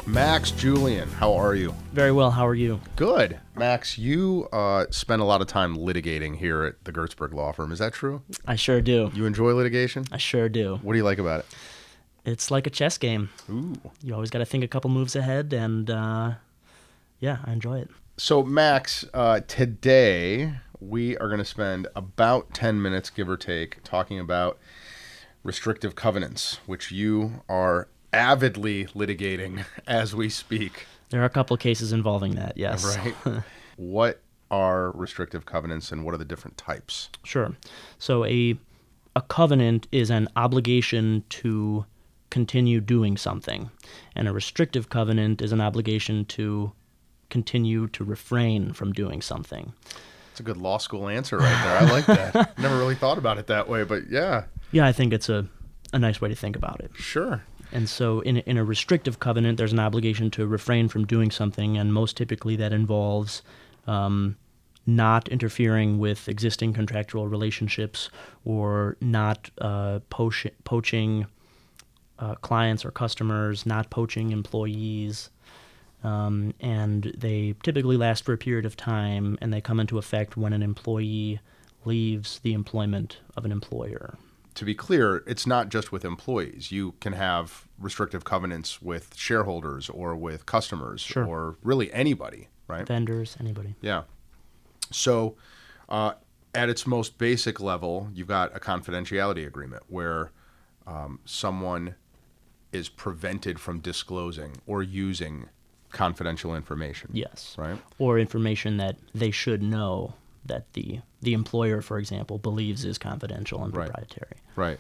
Max Julian, how are you? Very well. How are you? Good. Max, you spend a lot of time litigating here at the Gertzberg Law Firm. Is that true? I sure do. You enjoy litigation? I sure do. What do you like about it? It's like a chess game. Ooh. You always got to think a couple moves ahead, and yeah, I enjoy it. So, Max, today we are going to spend about 10 minutes, give or take, talking about restrictive covenants, which you are avidly litigating as we speak. There are a couple cases involving that, yes. Right. What are restrictive covenants and what are the different types? Sure. So a covenant is an obligation to continue doing something, and a restrictive covenant is an obligation to continue to refrain from doing something. It's a good law school answer right there. I like that. Never really thought about it that way, but yeah. Yeah, I think it's a nice way to think about it. Sure. And so in a restrictive covenant, there's an obligation to refrain from doing something, and most typically that involves not interfering with existing contractual relationships or not poaching clients or customers, not poaching employees. And they typically last for a period of time, and they come into effect when an employee leaves the employment of an employer. To be clear, it's not just with employees. You can have restrictive covenants with shareholders or with customers. Sure. Or really anybody, right? Vendors, anybody. Yeah. So at its most basic level, you've got a confidentiality agreement where someone is prevented from disclosing or using confidential information. Yes. Right? Or information that they should know that the employer, for example, believes is confidential and proprietary. Right.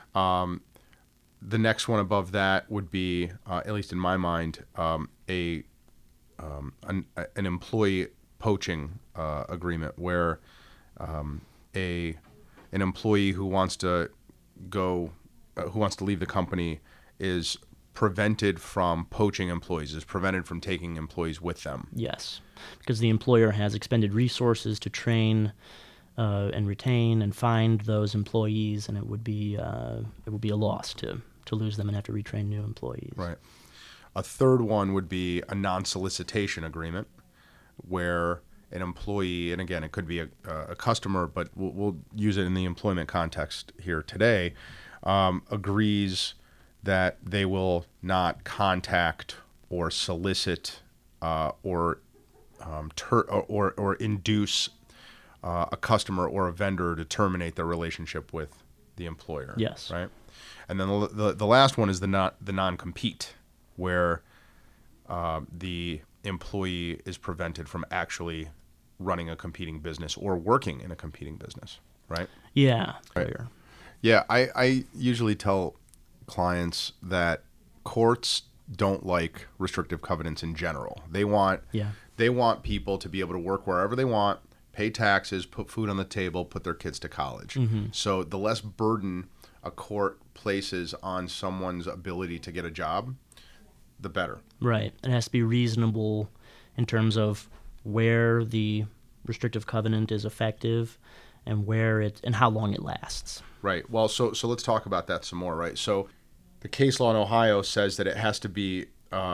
The next one above that would be, at least in my mind, an employee poaching agreement where an employee who wants to leave the company is prevented from poaching employees, is prevented from taking employees with them. Yes, because the employer has expended resources to train and retain and find those employees, and it would be a loss to lose them and have to retrain new employees. Right. A third one would be a non-solicitation agreement, where an employee, and again, it could be a customer, but we'll use it in the employment context here today, agrees that they will not contact or solicit or induce a customer or a vendor to terminate their relationship with the employer. Yes. Right. And then the last one is the non-compete, where the employee is prevented from actually running a competing business or working in a competing business. Right. Yeah. Right. Yeah. I usually tell clients that courts don't like restrictive covenants in general. They want people to be able to work wherever they want, pay taxes, put food on the table, put their kids to college. Mm-hmm. So the less burden a court places on someone's ability to get a job, the better. Right. It has to be reasonable in terms of where the restrictive covenant is effective and and how long it lasts. Right. Well, so let's talk about that some more, right? So the case law in Ohio says that it has to be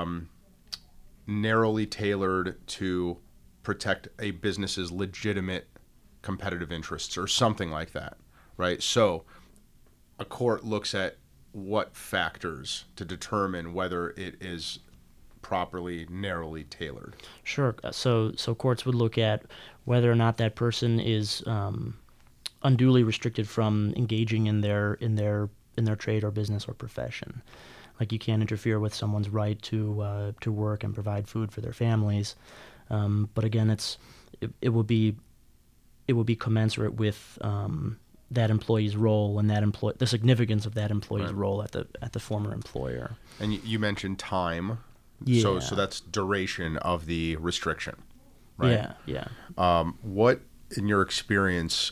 narrowly tailored to protect a business's legitimate competitive interests or something like that, right? So a court looks at what factors to determine whether it is properly narrowly tailored. Sure. So courts would look at whether or not that person is unduly restricted from engaging in their trade or business or profession. Like, you can't interfere with someone's right to work and provide food for their families. But again, it will be commensurate with that employee's role and the significance of that employee's role at the former employer. And you mentioned time. Yeah. So that's duration of the restriction, right? Yeah. What, in your experience,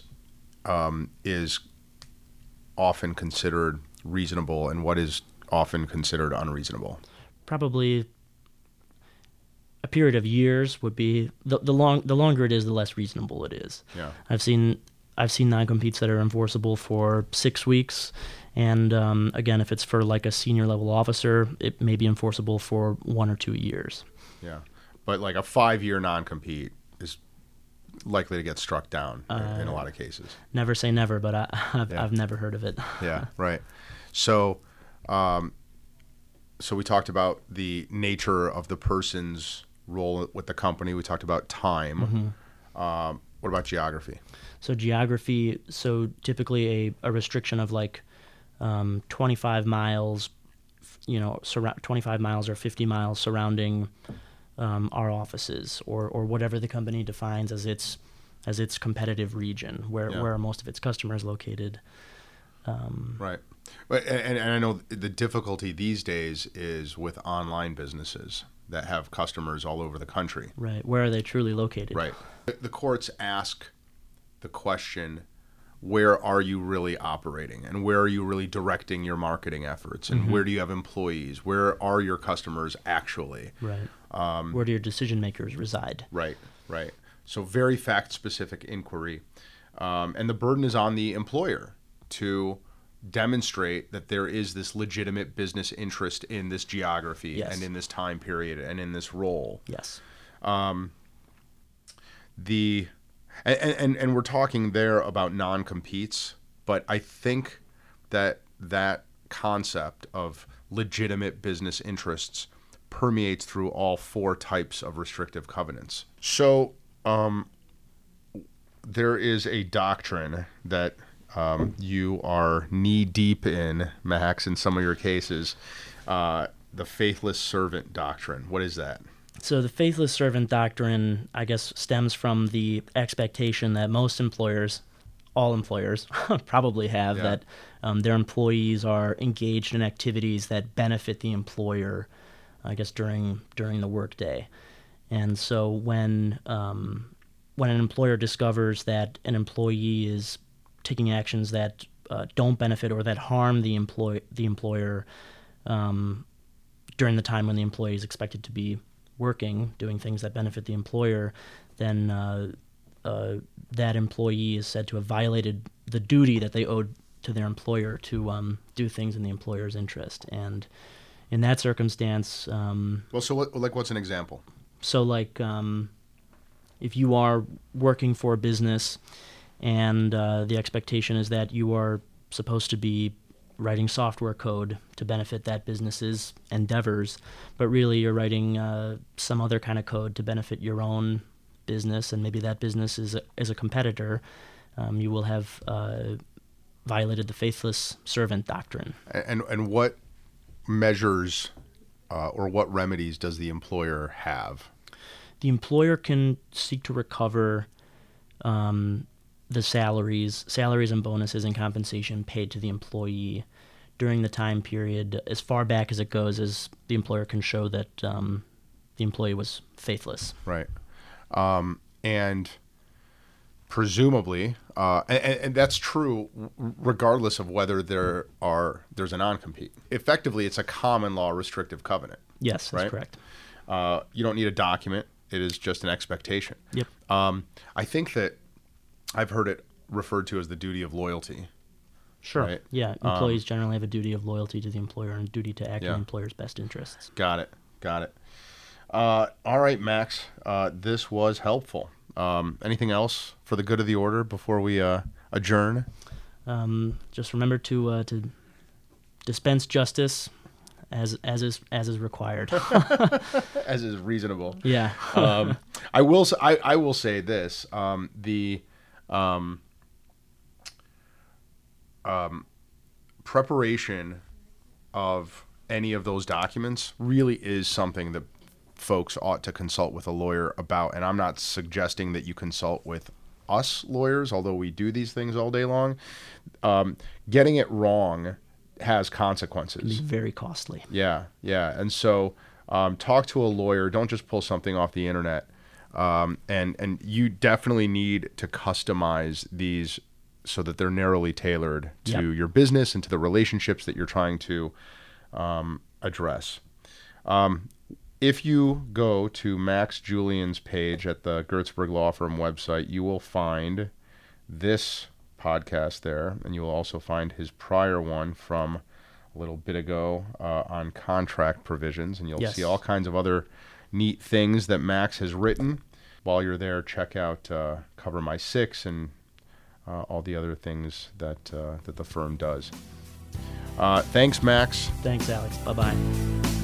is often considered reasonable and what is often considered unreasonable? Probably a period of years would be the longer it is, the less reasonable it is. Yeah. I've seen non-competes that are enforceable for 6 weeks, And again, if it's for like a senior level officer, it may be enforceable for 1 or 2 years. Yeah. But like a 5-year non-compete is likely to get struck down in a lot of cases. Never say never, but I've never heard of it. Yeah, right. So, so we talked about the nature of the person's role with the company. We talked about time. What about geography? So geography, so typically a restriction of like 25 miles, 25 miles or 50 miles surrounding our offices, or whatever the company defines as its competitive region, where most of its customers located. Right. And I know the difficulty these days is with online businesses that have customers all over the country. Right. Where are they truly located? Right. The courts ask the question, where are you really operating, and where are you really directing your marketing efforts, and where do you have employees? Where are your customers actually? Right. Where do your decision makers reside? Right. Right. So very fact-specific inquiry. And the burden is on the employer to demonstrate that there is this legitimate business interest in this geography and in this time period and in this role. Yes. And we're talking there about non-competes, but I think that concept of legitimate business interests permeates through all 4 types of restrictive covenants. So there is a doctrine that you are knee-deep in, Max, in some of your cases, the faithless servant doctrine. What is that? So the faithless servant doctrine, I guess, stems from the expectation that most employers, all employers, probably have that their employees are engaged in activities that benefit the employer, I guess, during the workday. And so when an employer discovers that an employee is taking actions that don't benefit or that harm the employer during the time when the employee is expected to be working, doing things that benefit the employer, then that employee is said to have violated the duty that they owed to their employer to do things in the employer's interest. And in that circumstance, so what's an example? So like if you are working for a business and the expectation is that you are supposed to be writing software code to benefit that business's endeavors, but really you're writing some other kind of code to benefit your own business, and maybe that business is a competitor, you will have violated the faithless servant doctrine. And what measures or what remedies does the employer have? The employer can seek to recover the salaries and bonuses and compensation paid to the employee during the time period as far back as it goes, as the employer can show that the employee was faithless. Right. And presumably, and that's true regardless of whether there's a non-compete. Effectively, it's a common law restrictive covenant. Yes, that's right? Correct. You don't need a document. It is just an expectation. Yep. I think that I've heard it referred to as the duty of loyalty. Sure. Right? Yeah. Employees generally have a duty of loyalty to the employer and a duty to act in the employer's best interests. Got it. All right, Max. This was helpful. Anything else for the good of the order before we adjourn? Just remember to dispense justice as is required. As is reasonable. Yeah. I will say this. The preparation of any of those documents really is something that folks ought to consult with a lawyer about. And I'm not suggesting that you consult with us lawyers, although we do these things all day long. Getting it wrong has consequences. Very costly. Yeah. And so talk to a lawyer. Don't just pull something off the internet. And you definitely need to customize these so that they're narrowly tailored to your business and to the relationships that you're trying to address. If you go to Max Julian's page at the Gertzberg Law Firm website, you will find this podcast there, and you'll also find his prior one from a little bit ago on contract provisions, and you'll see all kinds of other neat things that Max has written. While you're there, check out Cover My Six and all the other things that the firm does. Thanks, Max. Thanks, Alex. Bye-bye.